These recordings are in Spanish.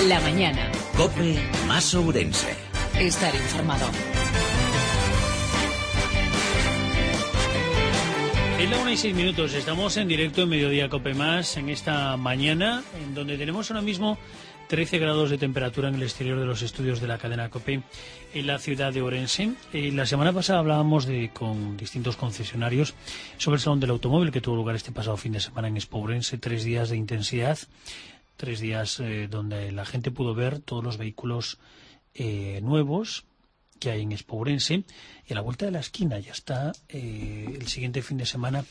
La mañana. COPE más Ourense. Estar informado. Es la 1:06. Estamos en directo en Mediodía COPE más en esta mañana, en donde tenemos ahora mismo 13 grados de temperatura en el exterior de los estudios de la cadena COPE en la ciudad de Ourense. La semana pasada hablábamos con distintos concesionarios sobre el Salón del Automóvil que tuvo lugar este pasado fin de semana en Expo Ourense. 3 días de intensidad, 3 días donde la gente pudo ver todos los vehículos nuevos que hay en Expo Ourense. Y a la vuelta de la esquina ya está el siguiente fin de semana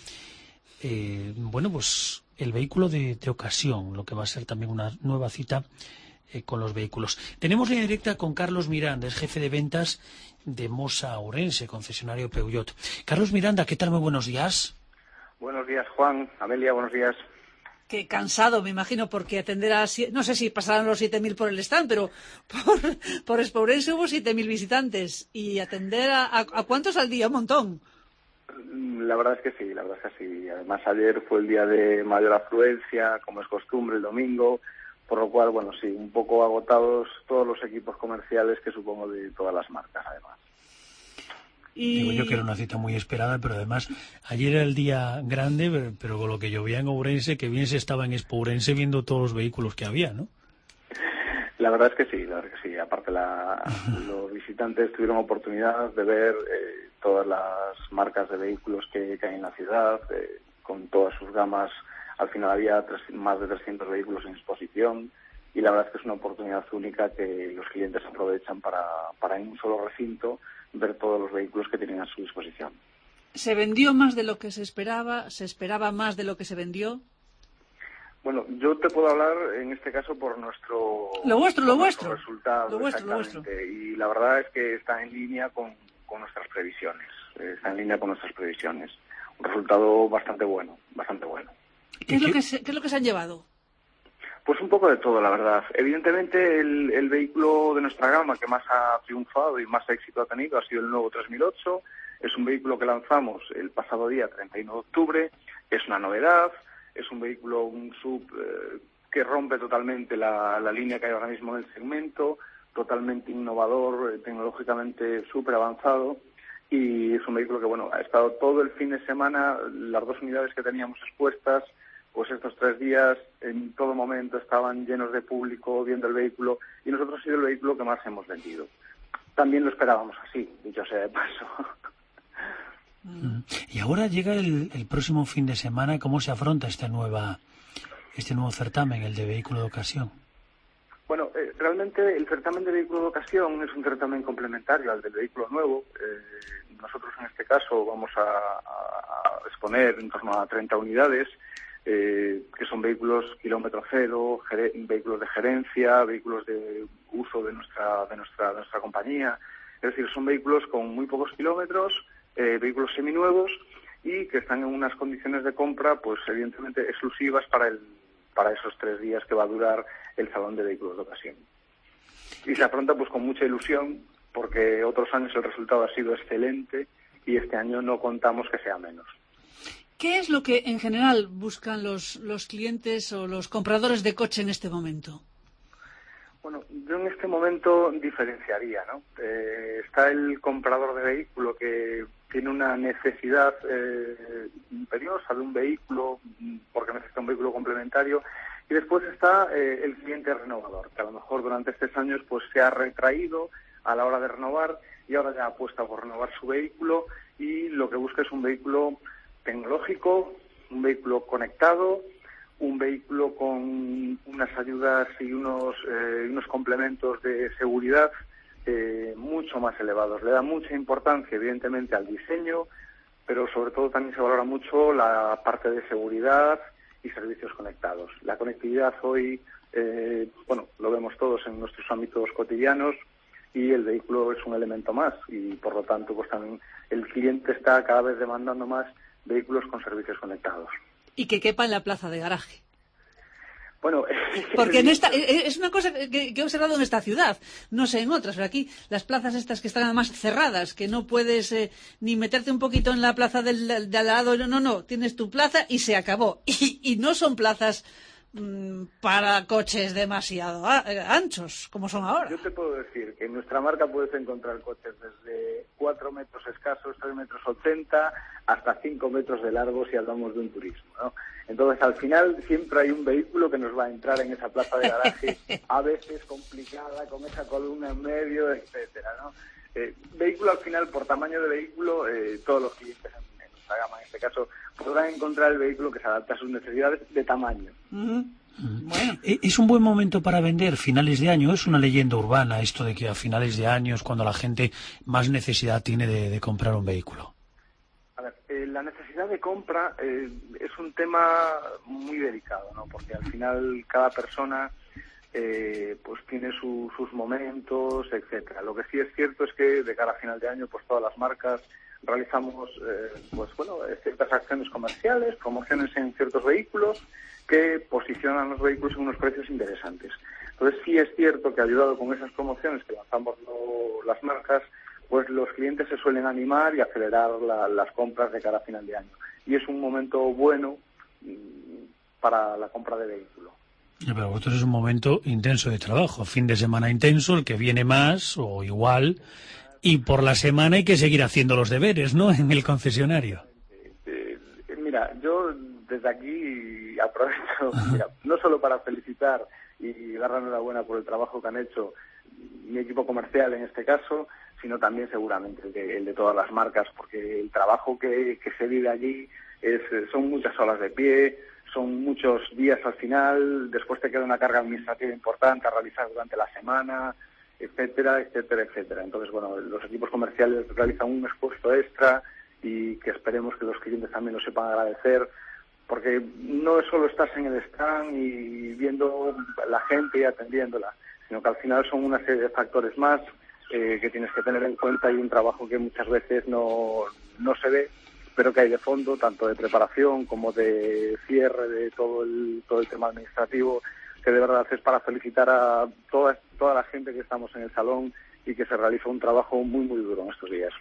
pues el vehículo de ocasión, lo que va a ser también una nueva cita con los vehículos. Tenemos línea directa con Carlos Miranda, es jefe de ventas de Mosa Ourense, concesionario Peugeot. Carlos Miranda, ¿qué tal? Muy buenos días. Buenos días, Juan. Amelia, buenos días. Qué cansado, me imagino, porque atender a... No sé si pasarán los 7.000 por el stand, pero por Expo Ourense hubo 7.000 visitantes. ¿Y atender a cuántos al día? Un montón. La verdad es que sí. Además, ayer fue el día de mayor afluencia, como es costumbre, el domingo, por lo cual, bueno, sí, un poco agotados todos los equipos comerciales que supongo de todas las marcas, además. Digo yo que era una cita muy esperada, pero además ayer era el día grande, pero con lo que llovía en Ourense, que bien se estaba en Expo Ourense viendo todos los vehículos que había, ¿no? La verdad es que sí. Aparte, los visitantes tuvieron oportunidad de ver todas las marcas de vehículos que hay en la ciudad, con todas sus gamas. Al final había más de 300 vehículos en exposición y la verdad es que es una oportunidad única que los clientes aprovechan para en un solo recinto ver todos los vehículos que tienen a su disposición. ¿Se vendió más de lo que se esperaba? ¿Se esperaba más de lo que se vendió? Bueno, yo te puedo hablar en este caso por nuestro resultado. Lo vuestro. Y la verdad es que está en línea con nuestras previsiones. Un resultado bastante bueno. ¿Qué es lo que se han llevado? Pues un poco de todo, la verdad. Evidentemente, el vehículo de nuestra gama que más ha triunfado y más éxito ha tenido ha sido el nuevo 3008. Es un vehículo que lanzamos el pasado día 31 de octubre. Es una novedad. Es un vehículo, un sub que rompe totalmente la línea que hay ahora mismo en el segmento. Totalmente innovador, tecnológicamente súper avanzado. Y es un vehículo que, bueno, ha estado todo el fin de semana, las 2 unidades que teníamos expuestas, pues estos 3 días en todo momento estaban llenos de público viendo el vehículo y nosotros ha sido el vehículo que más hemos vendido. También lo esperábamos así, dicho sea de paso. Y ahora llega el próximo fin de semana. ¿Cómo se afronta este nuevo certamen, el de vehículo de ocasión? Bueno, realmente el certamen de vehículo de ocasión es un certamen complementario al del vehículo nuevo. Nosotros en este caso vamos a exponer en torno a 30 unidades, que son vehículos kilómetro cero, vehículos de gerencia, vehículos de uso de nuestra compañía. Es decir, son vehículos con muy pocos kilómetros, vehículos seminuevos y que están en unas condiciones de compra, pues evidentemente exclusivas para esos 3 días que va a durar el Salón de Vehículos de Ocasión. Y se afronta pues con mucha ilusión, porque otros años el resultado ha sido excelente y este año no contamos que sea menos. ¿Qué es lo que en general buscan los clientes o los compradores de coche en este momento? Bueno, yo en este momento diferenciaría, ¿no? Está el comprador de vehículo que tiene una necesidad imperiosa de un vehículo porque necesita un vehículo complementario, y después está el cliente renovador, que a lo mejor durante estos años pues se ha retraído a la hora de renovar y ahora ya apuesta por renovar su vehículo y lo que busca es un vehículo tecnológico, un vehículo conectado, un vehículo con unas ayudas y unos complementos de seguridad mucho más elevados. Le da mucha importancia, evidentemente, al diseño, pero sobre todo también se valora mucho la parte de seguridad y servicios conectados. La conectividad hoy, lo vemos todos en nuestros ámbitos cotidianos y el vehículo es un elemento más y, por lo tanto, pues también el cliente está cada vez demandando más vehículos con servicios conectados. Y que quepa en la plaza de garaje. Bueno, porque es una cosa que he observado en esta ciudad, no sé en otras, pero aquí las plazas estas que están además cerradas, que no puedes ni meterte un poquito en la plaza de al lado, no, tienes tu plaza y se acabó. Y no son plazas para coches demasiado anchos, como son ahora. Yo te puedo decir que en nuestra marca puedes encontrar coches desde 4 metros escasos, 3 metros 80, hasta 5 metros de largo si hablamos de un turismo, ¿no? Entonces, al final, siempre hay un vehículo que nos va a entrar en esa plaza de garaje, a veces complicada, con esa columna en medio, etcétera, ¿no? Vehículo, al final, por tamaño de vehículo, todos los clientes en nuestra gama, en este caso, podrán encontrar el vehículo que se adapte a sus necesidades de tamaño. Bueno. Es un buen momento para vender finales de año. Es una leyenda urbana esto de que a finales de año es cuando la gente más necesidad tiene de comprar un vehículo. A ver, la necesidad de compra es un tema muy delicado, ¿no? Porque al final cada persona pues tiene sus momentos, etcétera. Lo que sí es cierto es que de cara a final de año, pues todas las marcas realizamos ciertas acciones comerciales, promociones en ciertos vehículos que posicionan los vehículos en unos precios interesantes. Entonces sí es cierto que ayudado con esas promociones que lanzamos las marcas, pues los clientes se suelen animar y acelerar las compras de cara a final de año. Y es un momento bueno para la compra de vehículo. Pero vosotros es un momento intenso de trabajo, fin de semana intenso, el que viene más o igual, y por la semana hay que seguir haciendo los deberes, ¿no?, en el concesionario. Mira, yo desde aquí aprovecho, no solo para felicitar y dar la enhorabuena por el trabajo que han hecho mi equipo comercial en este caso, sino también seguramente el de todas las marcas, porque el trabajo que se vive allí son muchas horas de pie, son muchos días al final, después te queda una carga administrativa importante a realizar durante la semana, etcétera, etcétera, etcétera. Entonces, bueno, los equipos comerciales realizan un esfuerzo extra y que esperemos que los clientes también lo sepan agradecer, porque no solo estás en el stand y viendo la gente y atendiéndola, sino que al final son una serie de factores más que tienes que tener en cuenta y un trabajo que muchas veces no se ve, pero que hay de fondo, tanto de preparación como de cierre de todo el tema administrativo, que de verdad es para felicitar a toda la gente que estamos en el salón y que se realiza un trabajo muy, muy duro en estos días.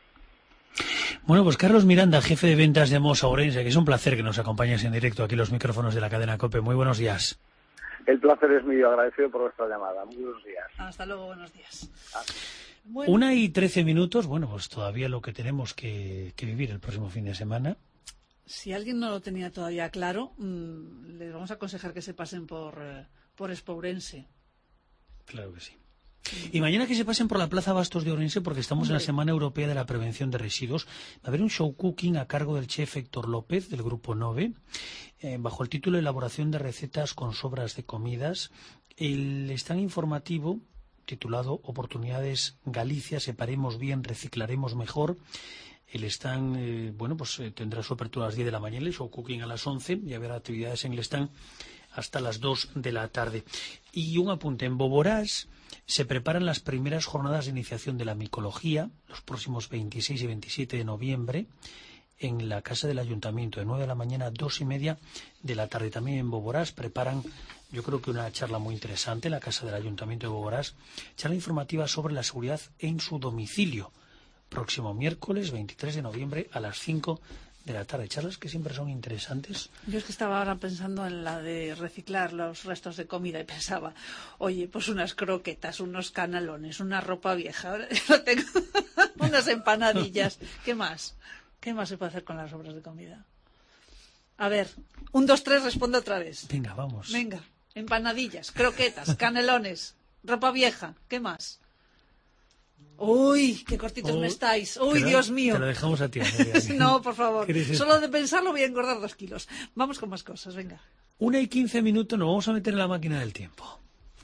Bueno, pues Carlos Miranda, jefe de ventas de Mosa Ourense, que es un placer que nos acompañes en directo aquí en los micrófonos de la cadena COPE. Muy buenos días. El placer es mío, agradecido por vuestra llamada. Muy buenos días. Hasta luego, buenos días. Bueno. 1:13, bueno, pues todavía lo que tenemos que vivir el próximo fin de semana. Si alguien no lo tenía todavía claro, les vamos a aconsejar que se pasen por Expo Ourense. Claro que sí. Y mañana que se pasen por la Plaza Bastos de Ourense, porque estamos en la Semana Europea de la Prevención de Residuos. Va a haber un show cooking a cargo del chef Héctor López, del Grupo 9, bajo el título Elaboración de recetas con sobras de comidas. El stand informativo, titulado Oportunidades Galicia, separemos bien, reciclaremos mejor. El stand, tendrá su apertura a las 10 de la mañana, el show cooking a las 11, y habrá actividades en el stand hasta las 2 de la tarde. Y un apunte, en Boborás se preparan las primeras jornadas de iniciación de la micología, los próximos 26 y 27 de noviembre, en la Casa del Ayuntamiento, de 9 de la mañana a 2:30 de la tarde. También en Boborás preparan, yo creo que una charla muy interesante, en la Casa del Ayuntamiento de Boborás, charla informativa sobre la seguridad en su domicilio, próximo miércoles 23 de noviembre a las 5 de la tarde. Charlas que siempre son interesantes. Yo es que estaba ahora pensando en la de reciclar los restos de comida y pensaba, oye, pues unas croquetas, unos canalones, una ropa vieja, ahora yo tengo unas empanadillas. ¿Qué más? ¿Qué más se puede hacer con las sobras de comida? A ver, 1, 2, 3, responde otra vez. Venga, vamos. Venga, empanadillas, croquetas, canelones, ropa vieja, ¿qué más? Uy, qué cortitos me estáis. Uy, Dios mío. Te lo dejamos a ti. No, por favor. Solo de pensarlo voy a engordar 2 kilos. Vamos con más cosas, venga. 1:15, nos vamos a meter en la máquina del tiempo.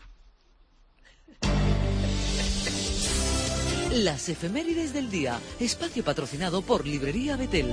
Las efemérides del día. Espacio patrocinado por Librería Betel.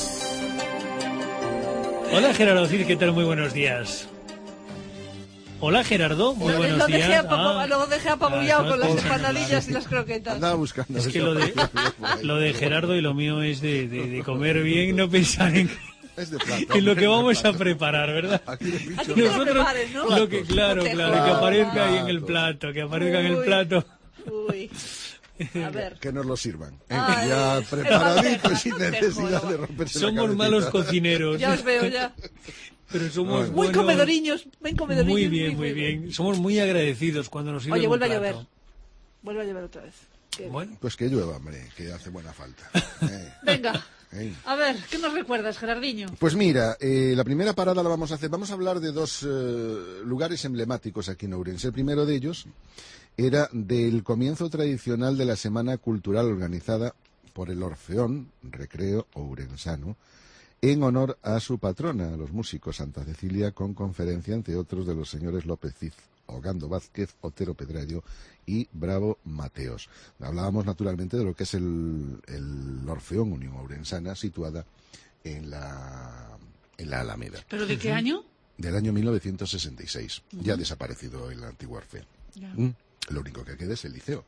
Hola, Gerardo Cid, ¿qué tal? Muy buenos días. Hola, Gerardo, muy buenos días. Lo dejé apabullado con las empanadillas y las croquetas. Andaba buscando. Es que lo de Gerardo y lo mío es de comer bien, no pensar en lo que vamos a preparar, ¿verdad? Aquí nosotros lo prepares, ¿no? Claro, que aparezca ahí en el plato, que aparezca en el plato. Uy. A ver. Que nos lo sirvan. Ya preparadito y sin necesidad de romperse la cabecita. Somos malos cocineros. Ya os veo, ya. Pero somos Muy buenos, comedoriños, ven comedoriños. Muy bien, muy bien. Somos muy agradecidos cuando nos sirven Oye, un vuelve a plato. llover. Vuelve a llover otra vez. Bueno, Pues que llueva, hombre, que hace buena falta. Venga, Eh. a ver, ¿qué nos recuerdas, Gerardiño? Pues mira, la primera parada la vamos a hacer. Vamos a hablar de dos lugares emblemáticos aquí en Ourense. El primero de ellos era del comienzo tradicional de la Semana Cultural organizada por el Orfeón Recreo Ourensano en honor a su patrona, a los músicos Santa Cecilia, con conferencia, entre otros, de los señores López Cid, Ogando Vázquez, Otero Pedrallo y Bravo Mateos. Hablábamos naturalmente de lo que es el Orfeón Unión Ourensana, situada en la Alameda. ¿Pero de qué año? Del año 1966. Ya ha desaparecido el antiguo Orfeo. Ya. Lo único que queda es el liceo.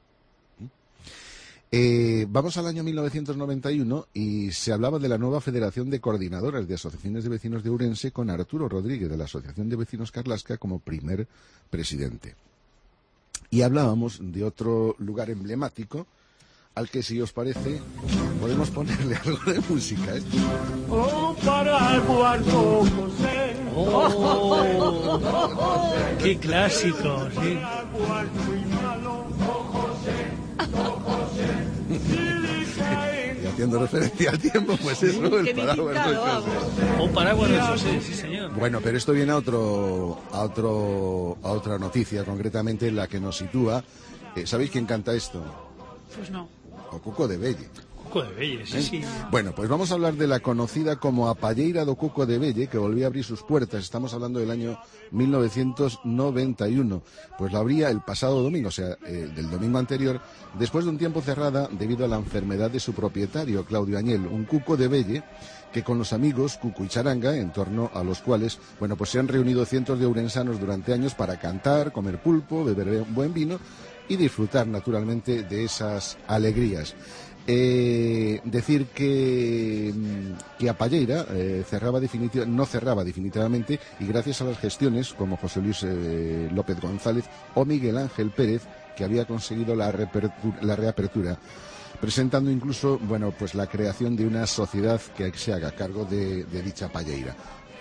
Vamos al año 1991 y se hablaba de la nueva Federación de Coordinadoras de Asociaciones de Vecinos de Ourense, con Arturo Rodríguez de la Asociación de Vecinos Carlasca como primer presidente. Y hablábamos de otro lugar emblemático al que, si os parece, podemos ponerle algo de música. Oh, para el cuarto José. ¡oh! ¡Qué clásico! Sí. Y haciendo referencia al tiempo, pues eso, Qué el bien paraguas de pintado, José. Un paraguas de José, sí, señor. Bueno, pero esto viene a otra noticia, concretamente la que nos sitúa. ¿Sabéis quién canta esto? Pues no. O Cuco de Belle. Cuco de Belle, sí, sí. Bueno, pues vamos a hablar de la conocida como A Palleira do Cuco de Belle, que volvió a abrir sus puertas. Estamos hablando del año 1991. Pues la abría el pasado domingo, o sea, del domingo anterior, después de un tiempo cerrada debido a la enfermedad de su propietario, Claudio Añel. Un Cuco de Belle que con los amigos Cuco y Charanga, en torno a los cuales, bueno, pues se han reunido cientos de ourensanos durante años para cantar, comer pulpo, beber buen vino y disfrutar naturalmente de esas alegrías. Decir que A Palleira no cerraba definitivamente, y gracias a las gestiones como José Luis López González o Miguel Ángel Pérez, que había conseguido la reapertura, presentando incluso, bueno, pues la creación de una sociedad que se haga cargo de dicha Palleira.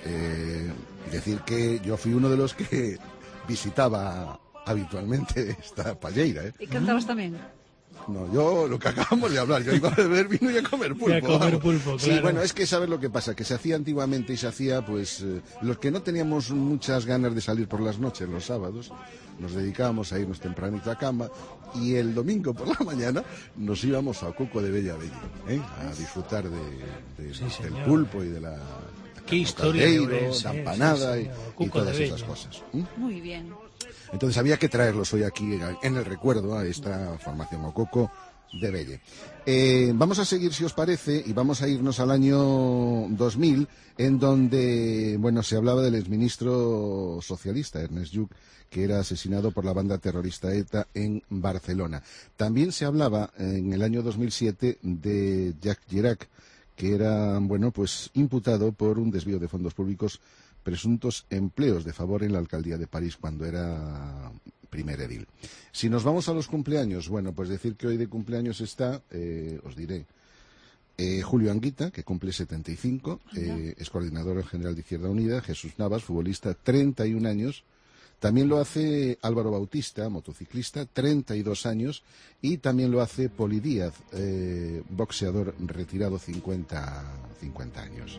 Decir que yo fui uno de los que visitaba habitualmente esta Palleira, ¿eh? ¿Y cantabas también? No, yo lo que acabamos de hablar, yo iba a beber vino y a comer pulpo. Y a comer vamos. pulpo, Sí, claro. bueno, es que sabes lo que pasa, que se hacía antiguamente y se hacía, pues, los que no teníamos muchas ganas de salir por las noches, los sábados, nos dedicábamos a irnos tempranito a cama, y el domingo por la mañana nos íbamos a Cuco de Bella Bella, a disfrutar del señor. pulpo y de la... Qué historia de caldeiro, Ourense, la empanada sí, y señor. Cuco todas de esas Bella. cosas. Muy bien. Entonces había que traerlos hoy aquí en el recuerdo a esta formación Ococo de Belle. Vamos a seguir, si os parece, y vamos a irnos al año 2000, en donde, bueno, se hablaba del exministro socialista Ernest Lluch, que era asesinado por la banda terrorista ETA en Barcelona. También se hablaba en el año 2007 de Jacques Chirac, que era, bueno, pues imputado por un desvío de fondos públicos, presuntos empleos de favor en la alcaldía de París cuando era primer edil. Si nos vamos a los cumpleaños, bueno, pues decir que hoy de cumpleaños está, os diré, Julio Anguita, que cumple 75, es coordinador general de Izquierda Unida. Jesús Navas, futbolista, 31 años. También lo hace Álvaro Bautista, motociclista, 32 años. Y también lo hace Poli Díaz, boxeador retirado, 50 años.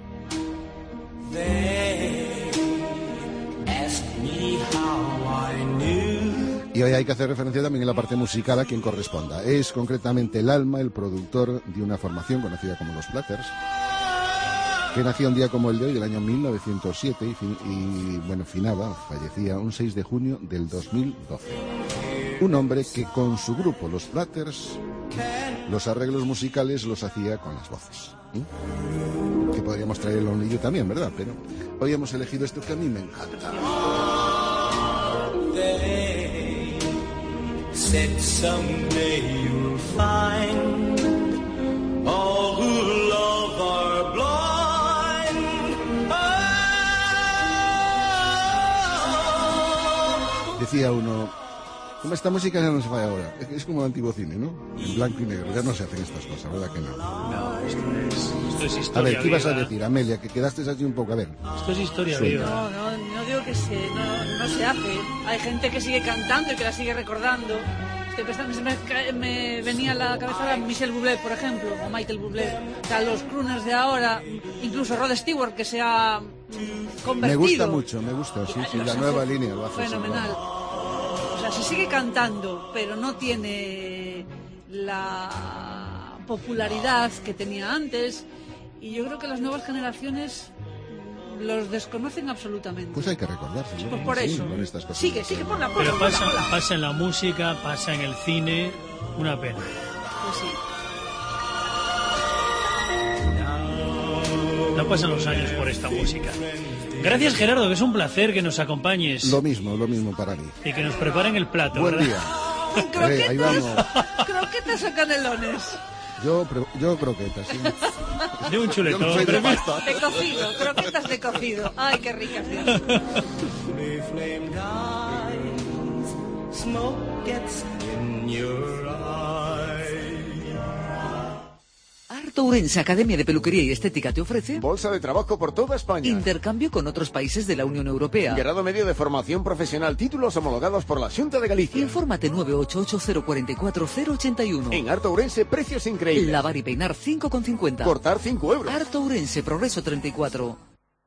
Y hoy hay que hacer referencia también en la parte musical a quien corresponda. Es concretamente el Alma, el productor de una formación conocida como Los Platters, que nació un día como el de hoy, del año 1907, y bueno, fallecía un 6 de junio del 2012. Un hombre que con su grupo, Los Platters, los arreglos musicales los hacía con las voces. Que podríamos traer el Only You también, ¿verdad? Pero hoy hemos elegido esto que a mí me encanta. They said someday you'll find all who love are blind. Decía uno, Como esta música ya no se falla ahora. Es como el antiguo cine, ¿no? En blanco y negro. Ya no se hacen estas cosas, ¿verdad que no? No, esto es historia. A ver, ¿qué ibas a viva. decir, Amelia? Que quedaste así un poco, a ver. Esto es historia Suelta. viva. No digo que no se hace. Hay gente que sigue cantando y que la sigue recordando. Estoy pensando, me venía a la cabeza Michel Bublé, por ejemplo, o Michael Bublé. O sea, los crooners de ahora, incluso Rod Stewart, que se ha convertido. Me gusta, sí, la nueva línea lo hace. Fenomenal. O sea, se sigue cantando, pero no tiene la popularidad que tenía antes. Y yo creo que las nuevas generaciones los desconocen absolutamente. Pues hay que recordarse, ¿no? Pues por Sí, eso. con estas cosas. Sigue, ponla. Pero pasa en la música, pasa en el cine, una pena. Pues sí. No pasan los años por esta música. Gracias, Gerardo, que es un placer que nos acompañes. Lo mismo para mí. Y que nos preparen el plato. Buen ¿verdad? día. Ahí vamos. Croquetas o canelones. Yo croquetas, sí. De un chuletón. Yo no soy de pasta. De cocido, croquetas de cocido. Ay, qué ricas. Flamed eyes, smoke gets in your eye. Arto Ourense Academia de Peluquería y Estética te ofrece Bolsa de trabajo por toda España. intercambio con otros países de la Unión Europea. Grado medio de formación profesional. Títulos homologados por la Xunta de Galicia. Infórmate 988-044-081. En Arto Ourense, precios increíbles. Lavar y peinar 5,50. Cortar 5 euros. Arto Ourense, Progreso 34.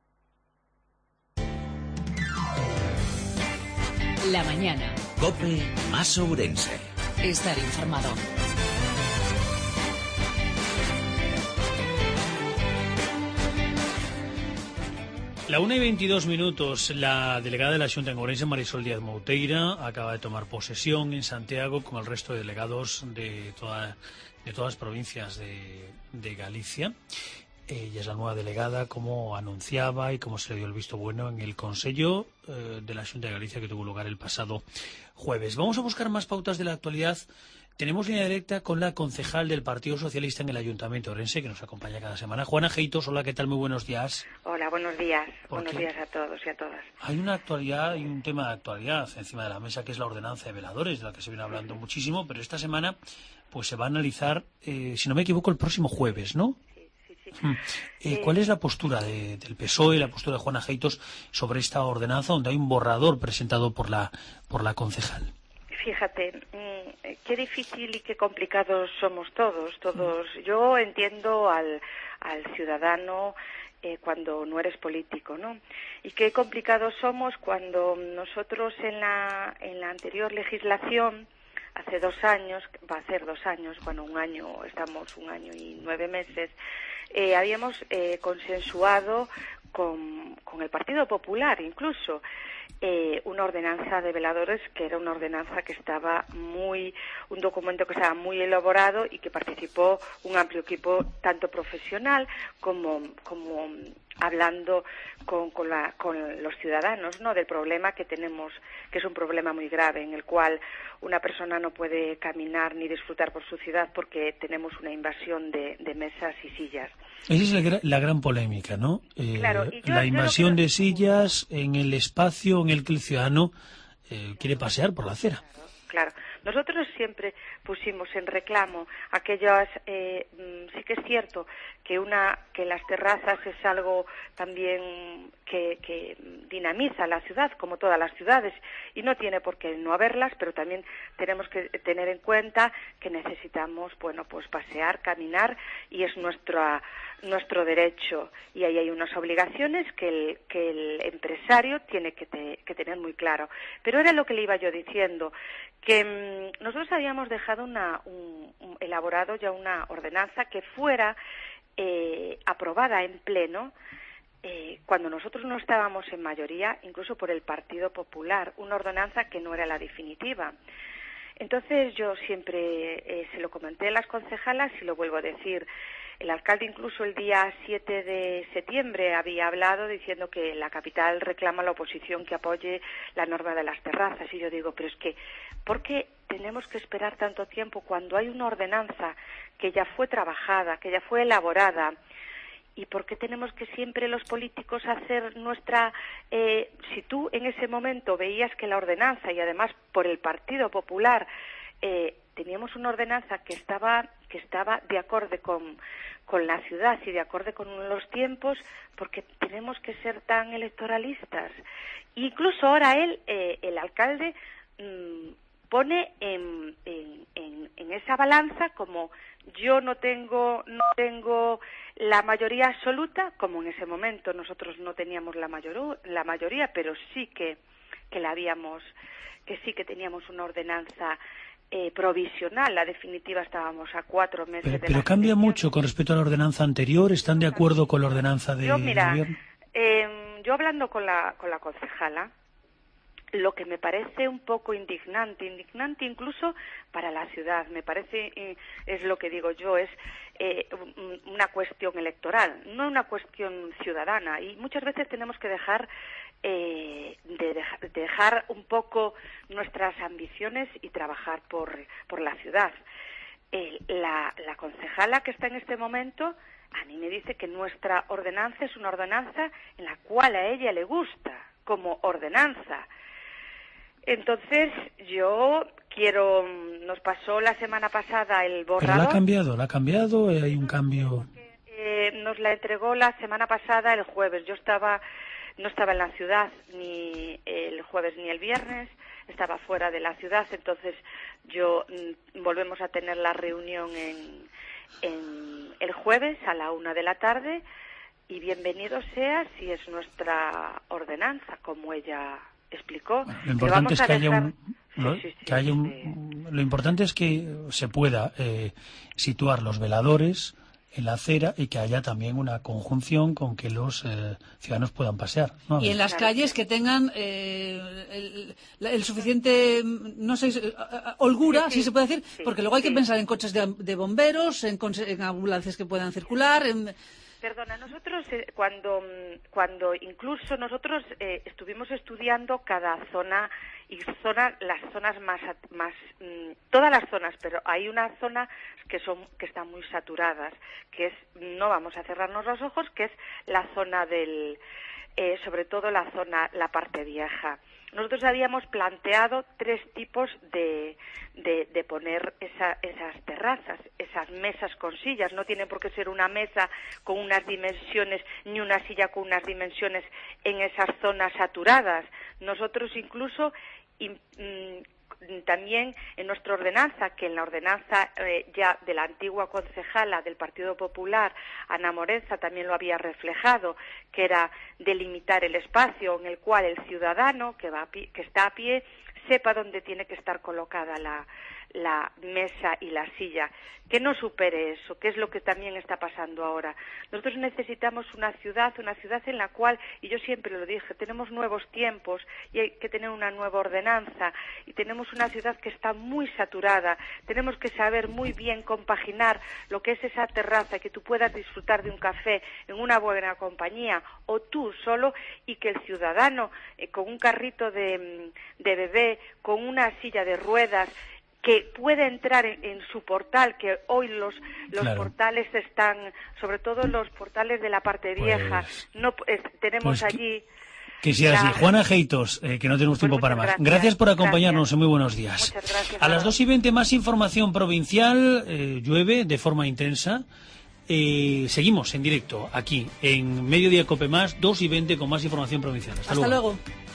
La mañana. COPE más Ourense. Estar informado. La 1:22, la delegada de la Xunta en Ourense, Marisol Díaz Mouteira, acaba de tomar posesión en Santiago con el resto de delegados de todas las provincias de Galicia. Ella es la nueva delegada, como anunciaba y como se le dio el visto bueno en el Consello de la Xunta de Galicia que tuvo lugar el pasado jueves. Vamos a buscar más pautas de la actualidad. Tenemos línea directa con la concejal del Partido Socialista en el Ayuntamiento de Ourense, que nos acompaña cada semana. Juana Geitos, hola, ¿qué tal? Muy buenos días. Hola, buenos días. ¿Por Buenos qué? días a todos y a todas. Hay una actualidad y un tema de actualidad encima de la mesa, que es la ordenanza de veladores, de la que se viene hablando muchísimo, pero esta semana pues se va a analizar, si no me equivoco, el próximo jueves, ¿no? Sí. ¿Cuál es la postura del PSOE, la postura de Juana Geitos sobre esta ordenanza, donde hay un borrador presentado por la concejal? Fíjate, qué difícil y qué complicados somos todos. Yo entiendo al ciudadano cuando no eres político, ¿no? Y qué complicados somos cuando nosotros en la anterior legislación, hace 2 años, va a ser 2 años, bueno, estamos 1 año y 9 meses, habíamos consensuado con el Partido Popular incluso una ordenanza de veladores que era una ordenanza que estaba un documento que estaba muy elaborado y que participó un amplio equipo tanto profesional como hablando con los ciudadanos, ¿no? Del problema que tenemos, que es un problema muy grave, en el cual una persona no puede caminar ni disfrutar por su ciudad porque tenemos una invasión de mesas y sillas. Esa es la gran polémica, ¿no? Claro, la invasión de sillas en el espacio en el que el ciudadano quiere pasear por la acera. Claro. Nosotros siempre pusimos en reclamo aquellas, sí que es cierto que las terrazas es algo también que dinamiza la ciudad, como todas las ciudades, y no tiene por qué no haberlas, pero también tenemos que tener en cuenta que necesitamos, pues pasear, caminar, y es nuestro derecho, y ahí hay unas obligaciones que el empresario tiene que tener muy claro. Pero era lo que le iba yo diciendo, que nosotros habíamos dejado elaborado ya una ordenanza que fuera aprobada en pleno cuando nosotros no estábamos en mayoría, incluso por el Partido Popular, una ordenanza que no era la definitiva. Entonces yo siempre se lo comenté a las concejalas y lo vuelvo a decir. El alcalde incluso el día 7 de septiembre había hablado diciendo que la capital reclama a la oposición que apoye la norma de las terrazas. Y yo digo, pero es que, ¿por qué tenemos que esperar tanto tiempo cuando hay una ordenanza que ya fue trabajada, que ya fue elaborada ¿Y por qué tenemos que siempre los políticos hacer nuestra... si tú en ese momento veías que la ordenanza, y además por el Partido Popular, teníamos una ordenanza que estaba de acorde con la ciudad y de acorde con los tiempos, porque tenemos que ser tan electoralistas. Incluso ahora el alcalde, pone en esa balanza como yo no tengo la mayoría absoluta, como en ese momento nosotros no teníamos la mayoría, pero sí que sí que teníamos una ordenanza provisional. La definitiva estábamos a 4 meses pero cambia mucho con respecto a la ordenanza anterior. ¿Están de acuerdo con la ordenanza de gobierno? Yo hablando con la concejala, lo que me parece un poco indignante incluso para la ciudad, me parece, es lo que digo yo, es una cuestión electoral, no una cuestión ciudadana, y muchas veces tenemos que dejar un poco nuestras ambiciones y trabajar por la ciudad. La concejala que está en este momento a mí me dice que nuestra ordenanza es una ordenanza en la cual a ella le gusta como ordenanza. Entonces, nos pasó la semana pasada el borrador. ¿Pero la ha cambiado? ¿Hay un cambio? Nos la entregó la semana pasada el jueves. Yo no estaba en la ciudad ni el jueves ni el viernes, estaba fuera de la ciudad, entonces volvemos a tener la reunión en el jueves a la 1 de la tarde, y bienvenido sea si es nuestra ordenanza, como ella explicó. Bueno, lo importante es que lo importante es que se pueda situar los veladores en la acera y que haya también una conjunción con que los ciudadanos puedan pasear, ¿no? Y en las calles que tengan el suficiente, no sé, holgura, si se puede decir, porque luego hay que pensar en coches de bomberos, en ambulancias que puedan circular, Perdona, nosotros cuando incluso nosotros estuvimos estudiando cada zona y las zonas más todas las zonas, pero hay una zona que están muy saturadas, que es, no vamos a cerrarnos los ojos, que es la zona sobre todo la parte vieja. Nosotros habíamos planteado 3 tipos de poner esas terrazas, esas mesas con sillas. No tiene por qué ser una mesa con unas dimensiones ni una silla con unas dimensiones en esas zonas saturadas. Nosotros incluso también en nuestra ordenanza, que en la ordenanza ya de la antigua concejala del Partido Popular, Ana Morenza, también lo había reflejado, que era delimitar el espacio en el cual el ciudadano que está a pie sepa dónde tiene que estar colocada la mesa y la silla, que no supere eso, que es lo que también está pasando ahora. Nosotros necesitamos una ciudad en la cual, y yo siempre lo dije, tenemos nuevos tiempos y hay que tener una nueva ordenanza, y tenemos una ciudad que está muy saturada. Tenemos que saber muy bien compaginar lo que es esa terraza, que tú puedas disfrutar de un café en una buena compañía o tú solo, y que el ciudadano con un carrito de bebé, con una silla de ruedas, que puede entrar en su portal, que hoy los claro. portales están, sobre todo los portales de la parte vieja, tenemos allí... Que sea así. Juana Geitos, que no tenemos tiempo para más. Gracias por acompañarnos, muy buenos días. Muchas gracias. A las 2:20 más información provincial, llueve de forma intensa. Seguimos en directo aquí en Mediodía Cope Más, 2:20 con más información provincial. Hasta luego.